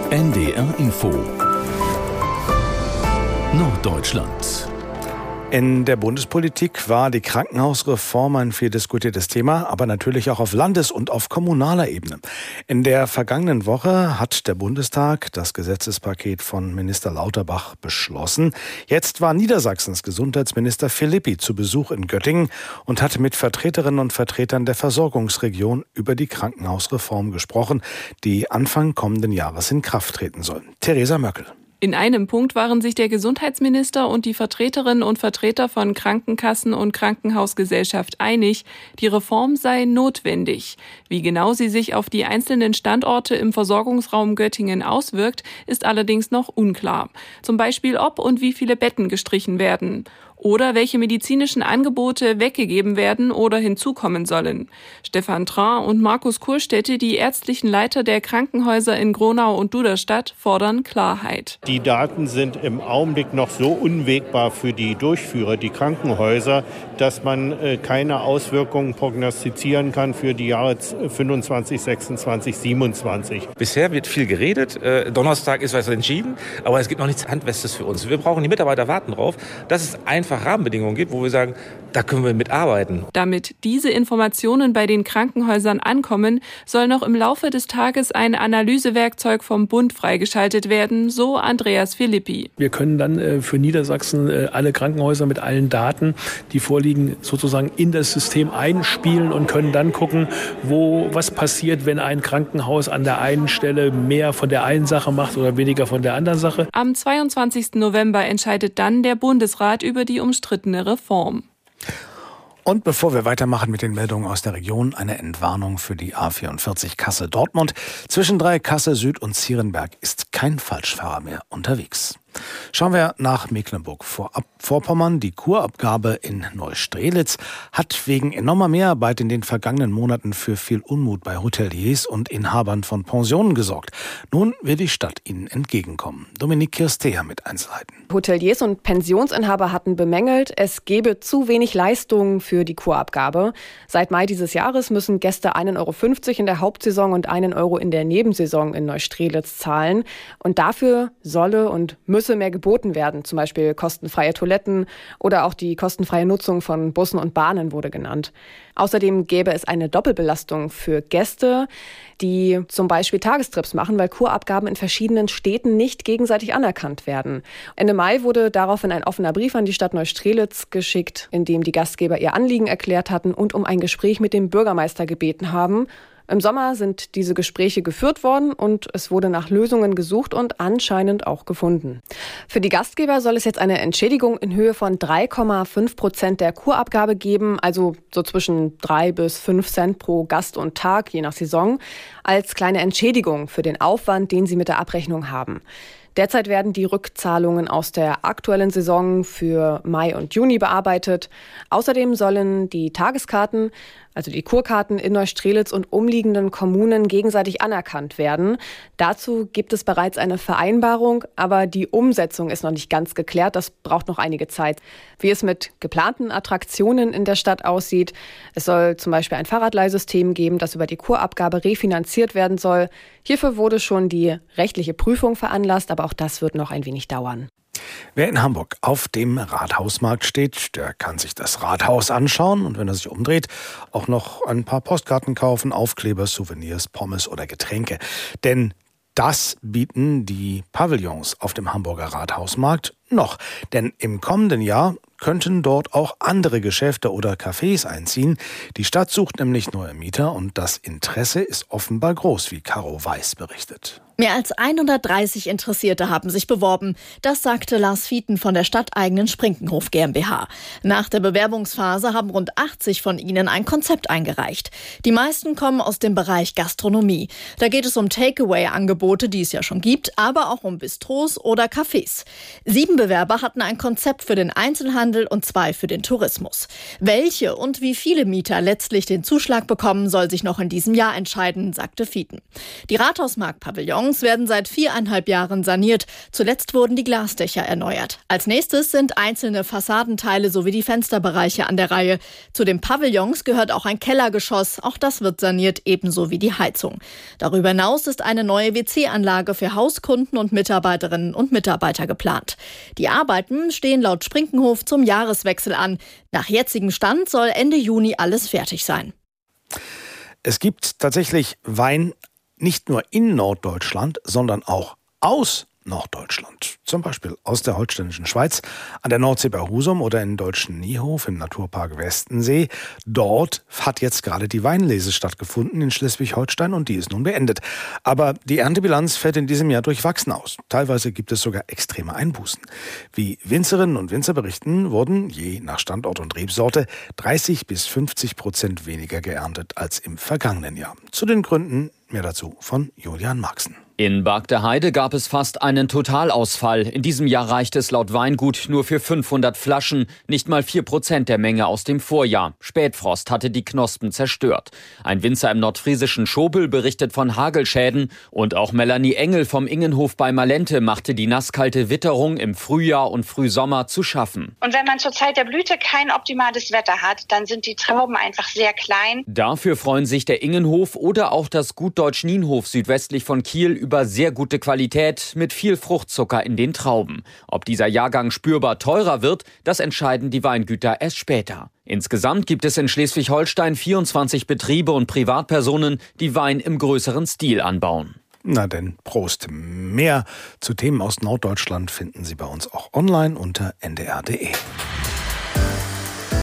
NDR Info Norddeutschland. In der Bundespolitik war die Krankenhausreform ein viel diskutiertes Thema, aber natürlich auch auf Landes- und auf kommunaler Ebene. In der vergangenen Woche hat der Bundestag das Gesetzespaket von Minister Lauterbach beschlossen. Jetzt war Niedersachsens Gesundheitsminister Philippi zu Besuch in Göttingen und hat mit Vertreterinnen und Vertretern der Versorgungsregion über die Krankenhausreform gesprochen, die Anfang kommenden Jahres in Kraft treten soll. Theresa Möckel. In einem Punkt waren sich der Gesundheitsminister und die Vertreterinnen und Vertreter von Krankenkassen und Krankenhausgesellschaft einig, die Reform sei notwendig. Wie genau sie sich auf die einzelnen Standorte im Versorgungsraum Göttingen auswirkt, ist allerdings noch unklar. Zum Beispiel, ob und wie viele Betten gestrichen werden. Oder welche medizinischen Angebote weggegeben werden oder hinzukommen sollen. Stefan Tran und Markus Kurstädte, die ärztlichen Leiter der Krankenhäuser in Gronau und Duderstadt, fordern Klarheit. Die Daten sind im Augenblick noch so unwägbar für die Durchführer, die Krankenhäuser, dass man keine Auswirkungen prognostizieren kann für die Jahre 25, 26, 27. Bisher wird viel geredet. Donnerstag ist was entschieden, aber es gibt noch nichts Handfestes für uns. Wir brauchen, die Mitarbeiter warten drauf, dass es einfach Rahmenbedingungen gibt, wo wir sagen, da können wir mitarbeiten. Damit diese Informationen bei den Krankenhäusern ankommen, soll noch im Laufe des Tages ein Analysewerkzeug vom Bund freigeschaltet werden, so Andreas Philippi. Wir können dann für Niedersachsen alle Krankenhäuser mit allen Daten, die vorliegen, sozusagen in das System einspielen und können dann gucken, was passiert, wenn ein Krankenhaus an der einen Stelle mehr von der einen Sache macht oder weniger von der anderen Sache. Am 22. November entscheidet dann der Bundesrat über die umstrittene Reform. Und bevor wir weitermachen mit den Meldungen aus der Region, eine Entwarnung für die A44 Kassel-Dortmund. Zwischen Kassel Süd und Zierenberg ist kein Falschfahrer mehr unterwegs. Schauen wir nach Mecklenburg-Vorpommern. Die Kurabgabe in Neustrelitz hat wegen enormer Mehrarbeit in den vergangenen Monaten für viel Unmut bei Hoteliers und Inhabern von Pensionen gesorgt. Nun will die Stadt ihnen entgegenkommen. Dominique Kirstea mit Einzelheiten. Hoteliers und Pensionsinhaber hatten bemängelt, es gebe zu wenig Leistungen für die Kurabgabe. Seit Mai dieses Jahres müssen Gäste 1,50 € in der Hauptsaison und 1 € in der Nebensaison in Neustrelitz zahlen. Und dafür solle und müsse mehr geboten werden, zum Beispiel kostenfreie Toiletten oder auch die kostenfreie Nutzung von Bussen und Bahnen wurde genannt. Außerdem gäbe es eine Doppelbelastung für Gäste, die zum Beispiel Tagestrips machen, weil Kurabgaben in verschiedenen Städten nicht gegenseitig anerkannt werden. Ende Mai wurde daraufhin ein offener Brief an die Stadt Neustrelitz geschickt, in dem die Gastgeber ihr Anliegen erklärt hatten und um ein Gespräch mit dem Bürgermeister gebeten haben. Im Sommer sind diese Gespräche geführt worden und es wurde nach Lösungen gesucht und anscheinend auch gefunden. Für die Gastgeber soll es jetzt eine Entschädigung in Höhe von 3,5% der Kurabgabe geben, also so zwischen 3 bis 5 Cent pro Gast und Tag, je nach Saison, als kleine Entschädigung für den Aufwand, den sie mit der Abrechnung haben. Derzeit werden die Rückzahlungen aus der aktuellen Saison für Mai und Juni bearbeitet. Außerdem sollen die Tageskarten, also die Kurkarten in Neustrelitz und umliegenden Kommunen gegenseitig anerkannt werden. Dazu gibt es bereits eine Vereinbarung, aber die Umsetzung ist noch nicht ganz geklärt. Das braucht noch einige Zeit. Wie es mit geplanten Attraktionen in der Stadt aussieht. Es soll zum Beispiel ein Fahrradleihsystem geben, das über die Kurabgabe refinanziert werden soll. Hierfür wurde schon die rechtliche Prüfung veranlasst, aber auch das wird noch ein wenig dauern. Wer in Hamburg auf dem Rathausmarkt steht, der kann sich das Rathaus anschauen und wenn er sich umdreht, auch noch ein paar Postkarten kaufen, Aufkleber, Souvenirs, Pommes oder Getränke. Denn das bieten die Pavillons auf dem Hamburger Rathausmarkt noch. Denn im kommenden Jahr könnten dort auch andere Geschäfte oder Cafés einziehen. Die Stadt sucht nämlich neue Mieter und das Interesse ist offenbar groß, wie Caro Weiß berichtet. Mehr als 130 Interessierte haben sich beworben. Das sagte Lars Fieten von der stadteigenen Sprinkenhof GmbH. Nach der Bewerbungsphase haben rund 80 von ihnen ein Konzept eingereicht. Die meisten kommen aus dem Bereich Gastronomie. Da geht es um Takeaway-Angebote, die es ja schon gibt, aber auch um Bistros oder Cafés. 7 Bewerber hatten ein Konzept für den Einzelhandel und 2 für den Tourismus. Welche und wie viele Mieter letztlich den Zuschlag bekommen, soll sich noch in diesem Jahr entscheiden, sagte Fieten. Die Rathausmarkt-Pavillons Pavillons werden seit 4,5 Jahren saniert. Zuletzt wurden die Glasdächer erneuert. Als nächstes sind einzelne Fassadenteile sowie die Fensterbereiche an der Reihe. Zu den Pavillons gehört auch ein Kellergeschoss. Auch das wird saniert, ebenso wie die Heizung. Darüber hinaus ist eine neue WC-Anlage für Hauskunden und Mitarbeiterinnen und Mitarbeiter geplant. Die Arbeiten stehen laut Sprinkenhof zum Jahreswechsel an. Nach jetzigem Stand soll Ende Juni alles fertig sein. Es gibt tatsächlich Wein nicht nur in Norddeutschland, sondern auch aus Norddeutschland. Zum Beispiel aus der holsteinischen Schweiz, an der Nordsee bei Husum oder in Deutschen Niehof im Naturpark Westensee. Dort hat jetzt gerade die Weinlese stattgefunden in Schleswig-Holstein und die ist nun beendet. Aber die Erntebilanz fällt in diesem Jahr durchwachsen aus. Teilweise gibt es sogar extreme Einbußen. Wie Winzerinnen und Winzer berichten, wurden je nach Standort und Rebsorte 30-50% weniger geerntet als im vergangenen Jahr. Zu den Gründen mehr dazu von Julian Marxen. In Bargteheide gab es fast einen Totalausfall. In diesem Jahr reicht es laut Weingut nur für 500 Flaschen, nicht mal 4% der Menge aus dem Vorjahr. Spätfrost hatte die Knospen zerstört. Ein Winzer im nordfriesischen Schobel berichtet von Hagelschäden. Und auch Melanie Engel vom Ingenhof bei Malente machte die nasskalte Witterung im Frühjahr und Frühsommer zu schaffen. Und wenn man zur Zeit der Blüte kein optimales Wetter hat, dann sind die Trauben einfach sehr klein. Dafür freuen sich der Ingenhof oder auch das Gut Deutsch Nienhof südwestlich von Kiel über sehr gute Qualität mit viel Fruchtzucker in den Trauben. Ob dieser Jahrgang spürbar teurer wird, das entscheiden die Weingüter erst später. Insgesamt gibt es in Schleswig-Holstein 24 Betriebe und Privatpersonen, die Wein im größeren Stil anbauen. Na denn, Prost. Mehr zu Themen aus Norddeutschland finden Sie bei uns auch online unter ndr.de.